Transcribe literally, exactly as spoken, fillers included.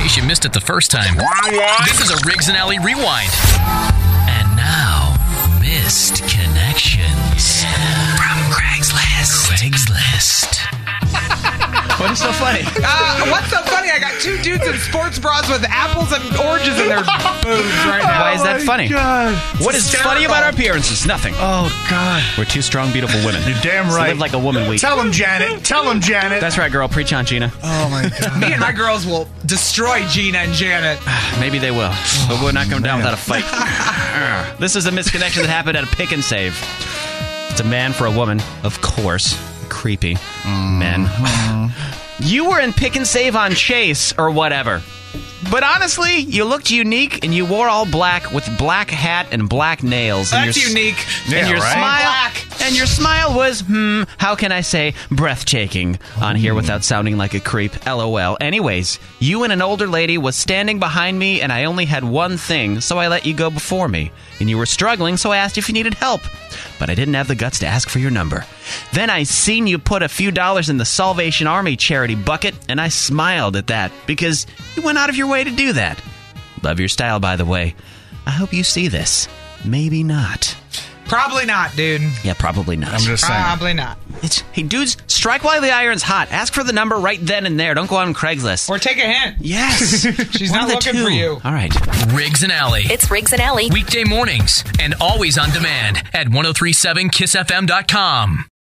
case you missed it the first time. This is a Riggs and Alley Rewind. And now, Missed Connections. From Craigslist. Craigslist. What is so funny? Uh, what's so funny? I got two dudes in sports bras with apples and oranges in their boobs right now. Why is that funny? God. What is hysterical. funny about our appearances? Nothing. Oh, God. We're two strong, beautiful women. You're damn So right. live like a woman, we. Tell him, Janet. Tell him, Janet. That's right, girl. Preach on, Gina. Oh, my God. Me and my girls will destroy Gina and Janet. Maybe they will, but we're not going down without a fight. This is a misconnection that happened at a pick and save. It's a man for a woman, of course. Creepy men. You were in pick and save on Chase or whatever. But honestly, you looked unique and you wore all black with black hat and black nails. And That's your, unique. And Yeah, your right? smile, Black. and your smile was, hmm, how can I say, breathtaking on here without sounding like a creep. LOL. Anyways, you and an older lady was standing behind me, and I only had one thing, so I let you go before me. And you were struggling, so I asked if you needed help. But I didn't have the guts to ask for your number. Then I seen you put a few dollars in the Salvation Army charity bucket, and I smiled at that because you went out of your way to do that. Love your style, by the way. I hope you see this. Maybe not. Probably not, dude. Yeah, probably not. I'm just saying. Probably not. It's, hey, dudes, strike while the iron's hot. Ask for the number right then and there. Don't go on Craigslist. Or take a hint. Yes. She's One not of the looking two. for you. All right. Riggs and Alley. It's Riggs and Alley. Weekday mornings and always on demand at ten thirty-seven kiss f m dot com.